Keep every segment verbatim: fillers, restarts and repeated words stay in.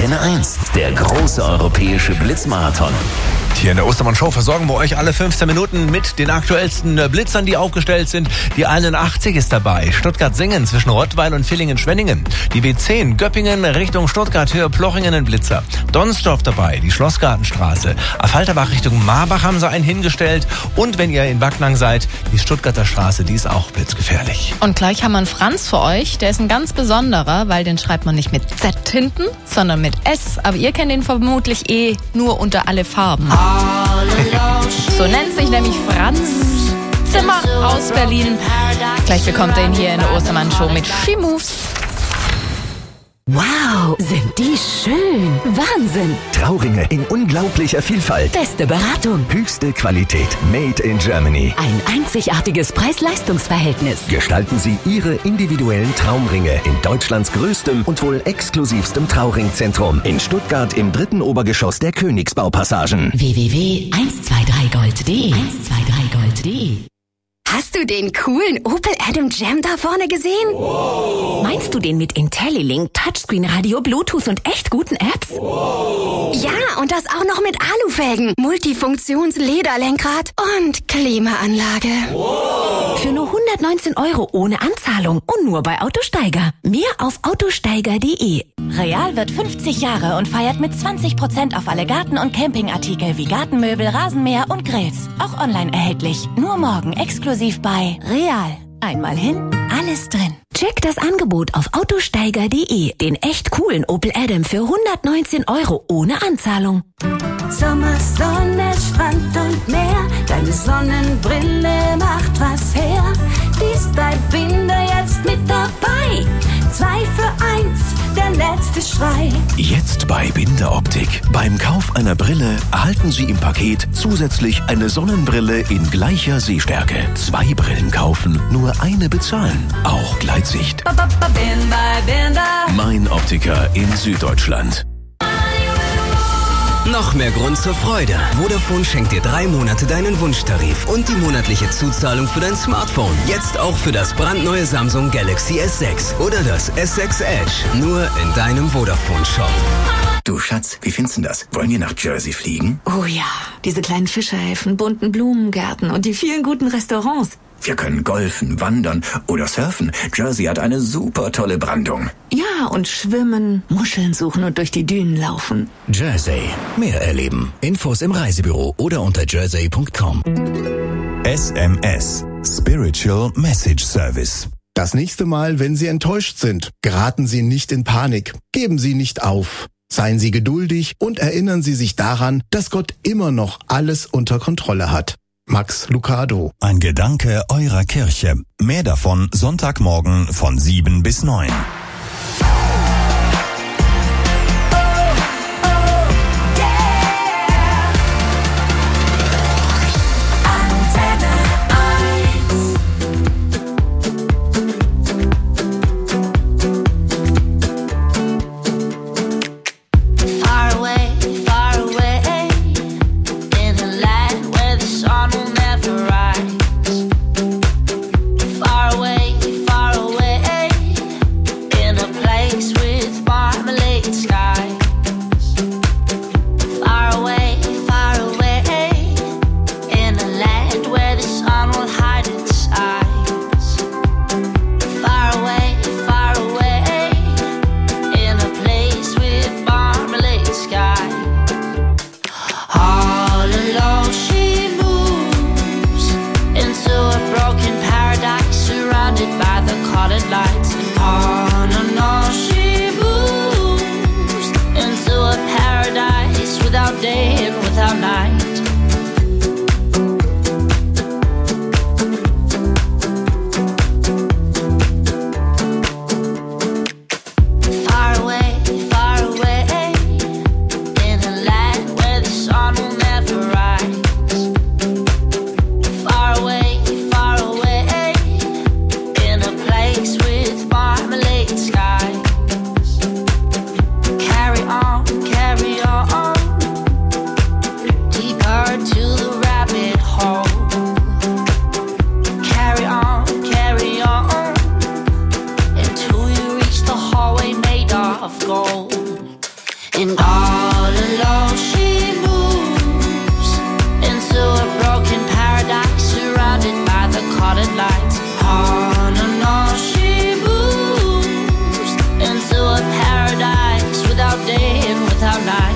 Antenne eins, der große europäische Blitzmarathon. Hier in der Ostermann-Show versorgen wir euch alle fünfzehn Minuten mit den aktuellsten Blitzern, die aufgestellt sind. Die einundachtzig ist dabei. Stuttgart-Singen zwischen Rottweil und Villingen-Schwenningen. Die B zehn Göppingen Richtung Stuttgart-Höhe Plochingen ein Blitzer. Donsdorf dabei, die Schlossgartenstraße. Affalterbach Richtung Marbach haben sie einen hingestellt. Und wenn ihr in Backnang seid, die Stuttgarter Straße, die ist auch blitzgefährlich. Und gleich haben wir einen Franz für euch. Der ist ein ganz besonderer, weil den schreibt man nicht mit Z hinten, sondern mit S. Aber ihr kennt ihn vermutlich eh nur unter alle Farben. So nennt sich nämlich Franz Zimmer aus Berlin. Gleich bekommt ihr ihn hier in der Ostermann-Show mit She-Moves. Wow, sind die schön. Wahnsinn. Trauringe in unglaublicher Vielfalt. Beste Beratung. Höchste Qualität. Made in Germany. Ein einzigartiges Preis-Leistungs-Verhältnis. Gestalten Sie Ihre individuellen Traumringe in Deutschlands größtem und wohl exklusivstem Trauringzentrum in Stuttgart im dritten Obergeschoss der Königsbaupassagen. w w w punkt eins zwei drei gold punkt de eins zwei drei gold punkt de. Hast du den coolen Opel Adam Jam da vorne gesehen? Wow. Meinst du den mit IntelliLink, Touchscreen-Radio, Bluetooth und echt guten Apps? Wow. Ja, und das auch noch mit Alufelgen, Multifunktions-Lederlenkrad und Klimaanlage. Wow. Für nur hundertneunzehn Euro ohne Anzahlung und nur bei Autosteiger. Mehr auf autosteiger punkt de. Real wird fünfzig Jahre und feiert mit zwanzig Prozent auf alle Garten- und Campingartikel wie Gartenmöbel, Rasenmäher und Grills. Auch online erhältlich. Nur morgen exklusiv bei Real. Einmal hin, alles drin. Check das Angebot auf autosteiger punkt de. Den echt coolen Opel Adam für hundertneunzehn Euro ohne Anzahlung. Sommer, Sonne, Strand und Meer. Deine Sonnenbrille macht was her. Die Style-Binder jetzt mit dabei. Zwei für eins, der letzte Schrei. Jetzt bei Binder Optik. Beim Kauf einer Brille erhalten Sie im Paket zusätzlich eine Sonnenbrille in gleicher Sehstärke. Zwei Brillen kaufen, nur eine bezahlen. Auch Gleitsicht. Mein Optiker in Süddeutschland. Noch mehr Grund zur Freude. Vodafone schenkt dir drei Monate deinen Wunschtarif und die monatliche Zuzahlung für dein Smartphone. Jetzt auch für das brandneue Samsung Galaxy S sechs oder das S sechs Edge. Nur in deinem Vodafone-Shop. Du Schatz, wie findest du das? Wollen wir nach Jersey fliegen? Oh ja, diese kleinen Fischehäfen, bunten Blumengärten und die vielen guten Restaurants. Wir können golfen, wandern oder surfen. Jersey hat eine super tolle Brandung. Ja, und schwimmen, Muscheln suchen und durch die Dünen laufen. Jersey. Mehr erleben. Infos im Reisebüro oder unter jersey punkt com. S M S. Spiritual Message Service. Das nächste Mal, wenn Sie enttäuscht sind, geraten Sie nicht in Panik. Geben Sie nicht auf. Seien Sie geduldig und erinnern Sie sich daran, dass Gott immer noch alles unter Kontrolle hat. Max Lucado. Ein Gedanke eurer Kirche. Mehr davon Sonntagmorgen von sieben bis neun. Deep And all alone she moves into a broken paradise, surrounded by the colored lights. On and on she moves into a paradise without day and without night.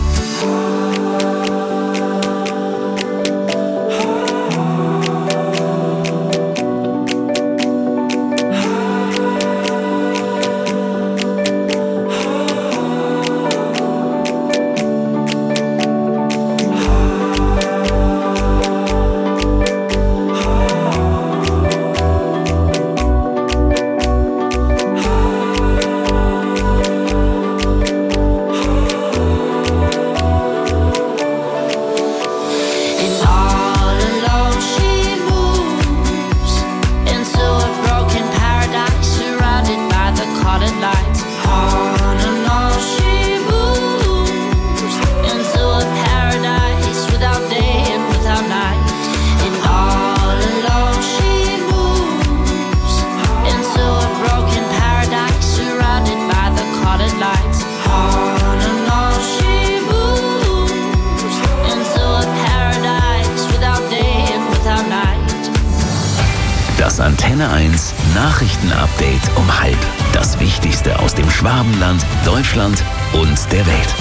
Das Antenne eins Nachrichtenupdate um halb. Das Wichtigste aus dem Schwabenland, Deutschland und der Welt.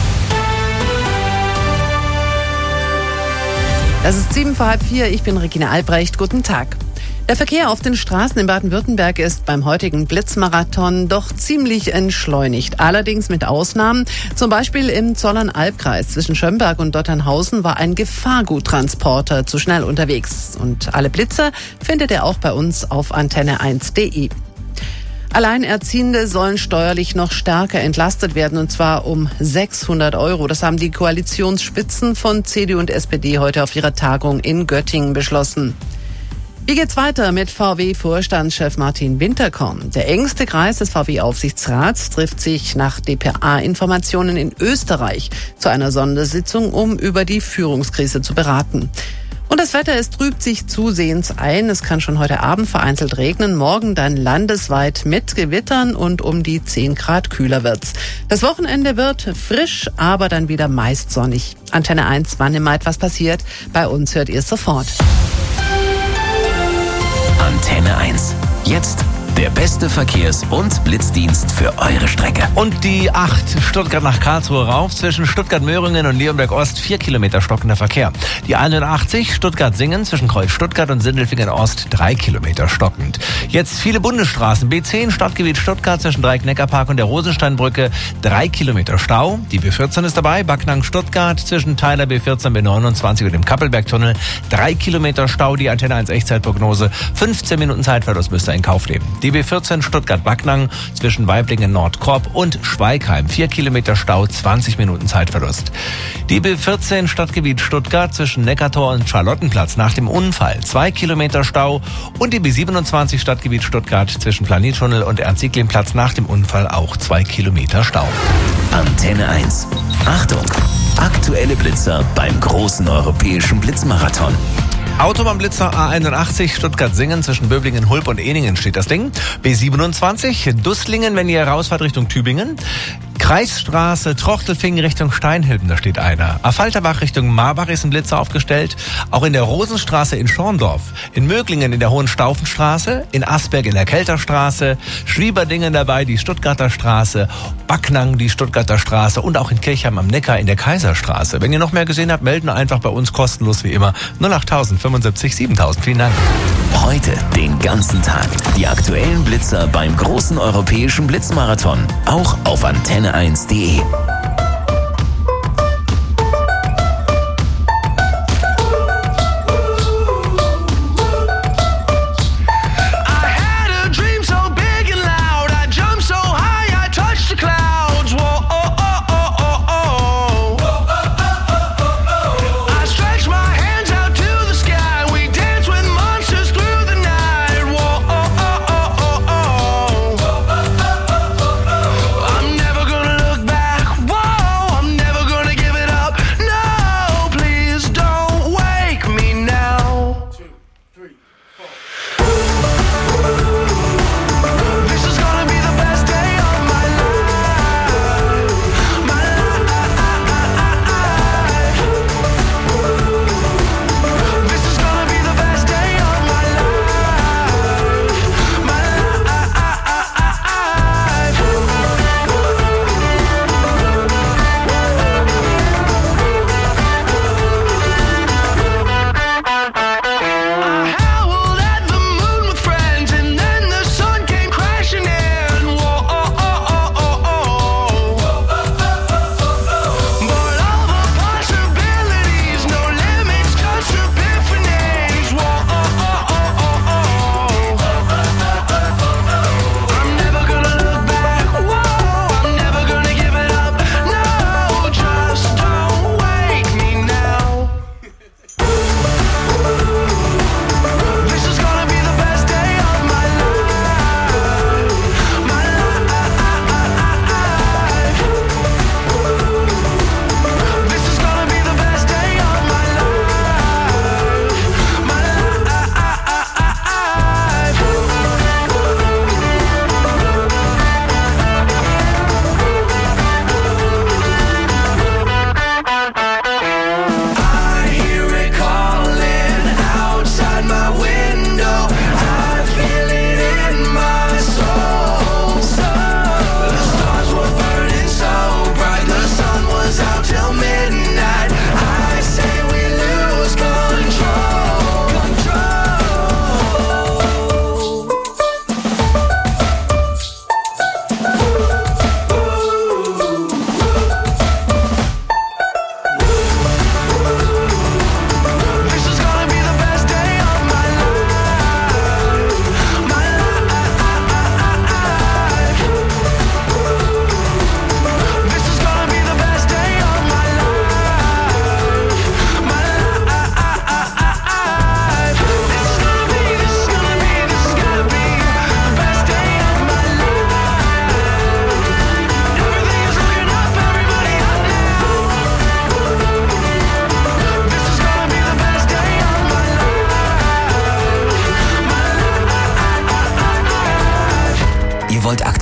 Es ist sieben vor halb vier. Ich bin Regina Albrecht. Guten Tag. Der Verkehr auf den Straßen in Baden-Württemberg ist beim heutigen Blitzmarathon doch ziemlich entschleunigt. Allerdings mit Ausnahmen. Zum Beispiel im Zollern-Albkreis zwischen Schömberg und Dotternhausen war ein Gefahrguttransporter zu schnell unterwegs. Und alle Blitzer findet ihr auch bei uns auf antenne eins punkt de. Alleinerziehende sollen steuerlich noch stärker entlastet werden, und zwar um sechshundert Euro. Das haben die Koalitionsspitzen von C D U und S P D heute auf ihrer Tagung in Göttingen beschlossen. Wie geht's weiter mit V W-Vorstandschef Martin Winterkorn? Der engste Kreis des V W-Aufsichtsrats trifft sich nach D P A-Informationen in Österreich zu einer Sondersitzung, um über die Führungskrise zu beraten. Und das Wetter, es trübt sich zusehends ein. Es kann schon heute Abend vereinzelt regnen, morgen dann landesweit mit Gewittern und um die zehn Grad kühler wird's. Das Wochenende wird frisch, aber dann wieder meist sonnig. Antenne eins, wann immer etwas passiert, bei uns hört ihr es sofort. Antenne eins. Jetzt der beste Verkehrs- und Blitzdienst für eure Strecke. Und die acht Stuttgart nach Karlsruhe rauf, zwischen Stuttgart-Möhringen und Leonberg-Ost, vier Kilometer stockender Verkehr. Die einundachtzig Stuttgart-Singen zwischen Kreuz Stuttgart und Sindelfingen-Ost, drei Kilometer stockend. Jetzt viele Bundesstraßen. B zehn Stadtgebiet Stuttgart zwischen Dreieck-Neckarpark und der Rosensteinbrücke, drei Kilometer Stau. Die B vierzehn ist dabei, Backnang-Stuttgart zwischen Teiler B vierzehn, B neunundzwanzig und dem Kappelbergtunnel, drei Kilometer Stau. Die Antenne eins Echtzeitprognose, fünfzehn Minuten Zeitverlust müsst ihr in Kauf nehmen. Die B vierzehn Stuttgart-Backnang zwischen Weiblingen-Nordkorb und Schweigheim. vier Kilometer Stau, zwanzig Minuten Zeitverlust. Die B vierzehn Stadtgebiet Stuttgart zwischen Neckartor und Charlottenplatz nach dem Unfall. zwei Kilometer Stau. Und die B siebenundzwanzig Stadtgebiet Stuttgart zwischen Planettunnel und Ernst-Sieglin-Platz nach dem Unfall auch zwei Kilometer Stau. Antenne eins. Achtung! Aktuelle Blitzer beim großen europäischen Blitzmarathon. Autobahnblitzer A einundachtzig Stuttgart-Singen zwischen Böblingen, Hulb und Eningen steht das Ding. B siebenundzwanzig Dusslingen, wenn ihr rausfahrt Richtung Tübingen. Kreisstraße, Trochtelfingen Richtung Steinhilben, da steht einer. Affalterbach Richtung Marbach ist ein Blitzer aufgestellt. Auch in der Rosenstraße in Schorndorf, in Möglingen in der Hohenstaufenstraße, in Asberg in der Kelterstraße, Schwieberdingen dabei die Stuttgarter Straße, Backnang die Stuttgarter Straße und auch in Kirchheim am Neckar in der Kaiserstraße. Wenn ihr noch mehr gesehen habt, melden einfach bei uns kostenlos wie immer. null acht null null fünfundsiebzig siebentausend. Vielen Dank. Heute den ganzen Tag die aktuellen Blitzer beim großen europäischen Blitzmarathon. Auch auf antenne eins punkt de.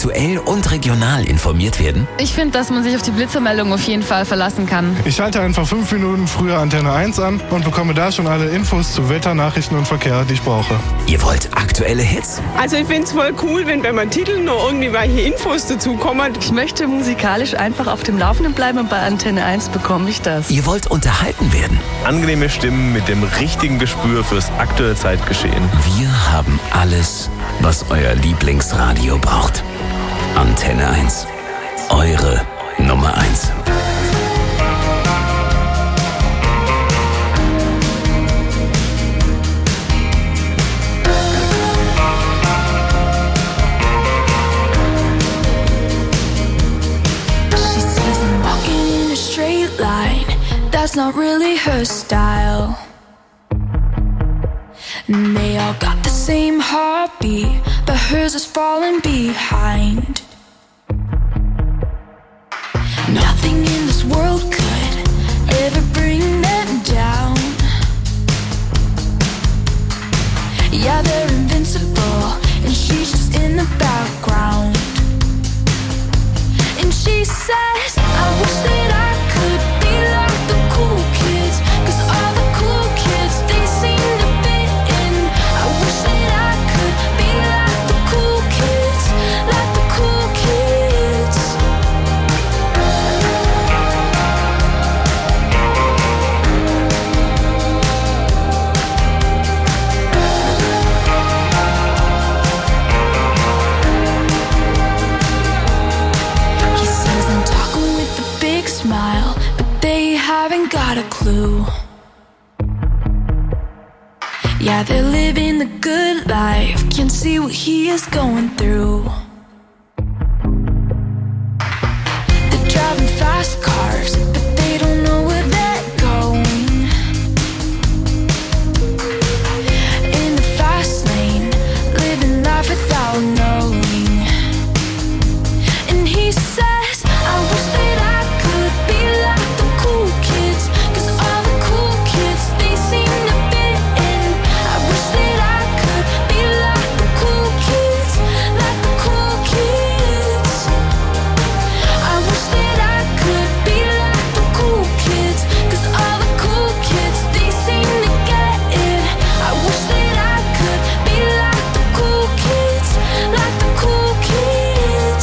aktuell und regional informiert werden? Ich finde, dass man sich auf die Blitzermeldung auf jeden Fall verlassen kann. Ich schalte einfach fünf Minuten früher Antenne eins an und bekomme da schon alle Infos zu Wetter, Nachrichten und Verkehr, die ich brauche. Ihr wollt aktuelle Hits? Also ich finde es voll cool, wenn bei meinem Titel noch irgendwie welche Infos dazukommen. Ich möchte musikalisch einfach auf dem Laufenden bleiben und bei Antenne eins bekomme ich das. Ihr wollt unterhalten werden? Angenehme Stimmen mit dem richtigen Gespür fürs aktuelle Zeitgeschehen. Wir haben alles, was euer Lieblingsradio braucht. Antenne eins. Eure Nummer eins. That's not really her style. And they all got the same heartbeat, but hers is falling behind. Nothing in this world could ever bring them down. Yeah, they're invincible, and she's just in the background. And she says, I wish that I could be like the cool kids, 'cause all the cool kids, they seem to fit in. I wish that I could be like the cool kids, like the cool kids. He says I'm talking with a big smile, but they haven't got a clue. Yeah, they're living the good life, can't see what he is going through. They're driving fast cars, but they don't know where they're going. In the fast lane, living life without knowing. And he says, I wish that I could be like the cool kids, 'cause all the cool kids, they seem to fit in. I wish that I could be like the cool kids, like the cool kids. I wish that I could be like the cool kids, 'cause all the cool kids, they seem to get it. I wish that I could be like the cool kids, like the cool kids.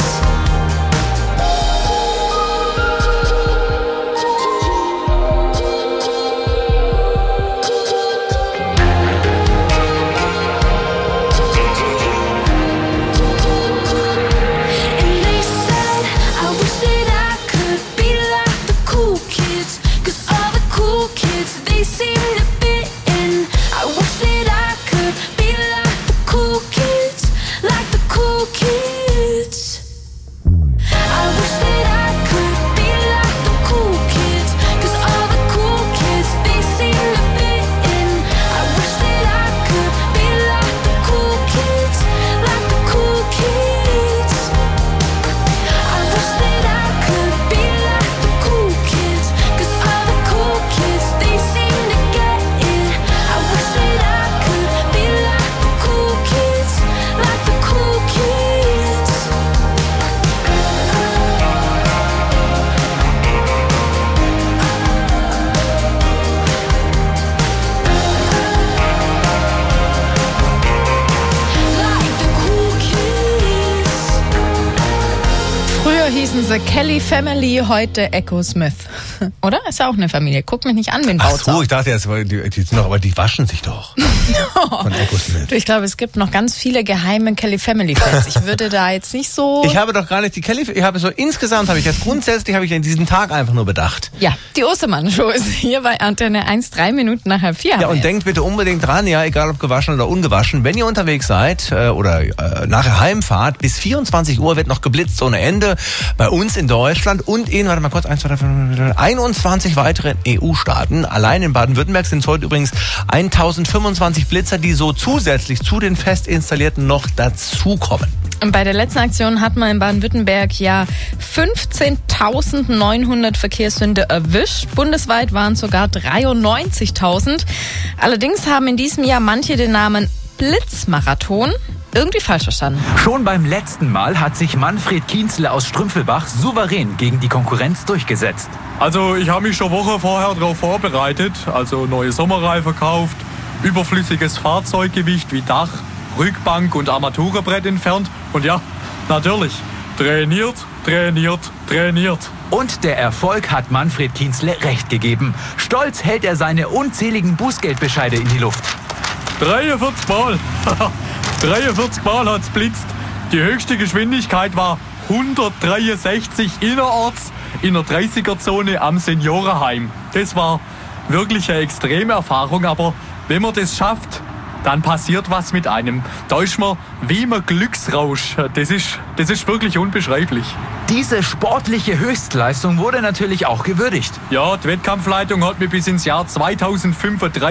And they said, I wish that I could be like the cool kids, 'cause all the cool kids, they seem to fit in. I wish that I could be like the cool kids, like the cool kids. I wish that I could be like the cool kids, 'cause all the cool kids, they seem to fit in. I wish that I could be like the cool kids, like the cool kids. I wish that I could be like the cool kids, 'cause all the cool kids, they seem to get it. I wish that I could be like the cool kids, like the cool kids. Früher hießen sie Kelly Family, heute Echo Smith. Oder? Ist ja auch eine Familie. Guck mich nicht an, wen Ach baut's so, auf. ich dachte jetzt, die, die sind noch, aber die waschen sich doch. Von Echo Smith. Du, ich glaube, es gibt noch ganz viele geheime Kelly Family Fans. Ich würde da jetzt nicht so... Ich habe doch gar nicht die Kelly, ich habe so insgesamt, habe ich jetzt grundsätzlich, habe ich in diesen Tag einfach nur bedacht. Ja, die Ostermann-Show ist hier bei Antenne eins, drei Minuten nach halb vier. Ja, und denkt bitte unbedingt dran, ja, egal ob gewaschen oder ungewaschen, wenn ihr unterwegs seid äh, oder äh, nachher heimfahrt, bis vierundzwanzig Uhr wird noch geblitzt ohne Ende bei uns in Deutschland und in, warte mal kurz, eins, zwei, drei, vier, einundzwanzig weiteren E U-Staaten. Allein in Baden-Württemberg sind es heute übrigens eintausendfünfundzwanzig Blitzer, die so zusätzlich zu den fest installierten noch dazukommen. Und bei der letzten Aktion hat man in Baden-Württemberg ja fünfzehntausendneunhundert Verkehrssünder erwischt. Bundesweit waren es sogar dreiundneunzigtausend. Allerdings haben in diesem Jahr manche den Namen Blitzmarathon irgendwie falsch verstanden. Schon beim letzten Mal hat sich Manfred Kienzle aus Strümpfelbach souverän gegen die Konkurrenz durchgesetzt. Also ich habe mich schon Woche vorher darauf vorbereitet, also neue Sommerreifen verkauft, überflüssiges Fahrzeuggewicht wie Dach, Rückbank und Armaturenbrett entfernt und ja, natürlich, trainiert, trainiert, trainiert. Und der Erfolg hat Manfred Kienzle recht gegeben. Stolz hält er seine unzähligen Bußgeldbescheide in die Luft. dreiundvierzig Mal. dreiundvierzig Mal hat's blitzt. Die höchste Geschwindigkeit war hundertdreiundsechzig innerorts in der dreißiger-Zone am Seniorenheim. Das war wirklich eine extreme Erfahrung, aber wenn man das schafft, dann passiert was mit einem. Da ist man wie im Glücksrausch. Das ist, das ist wirklich unbeschreiblich. Diese sportliche Höchstleistung wurde natürlich auch gewürdigt. Ja, die Wettkampfleitung hat mich bis ins Jahr zweitausendfünfunddreißig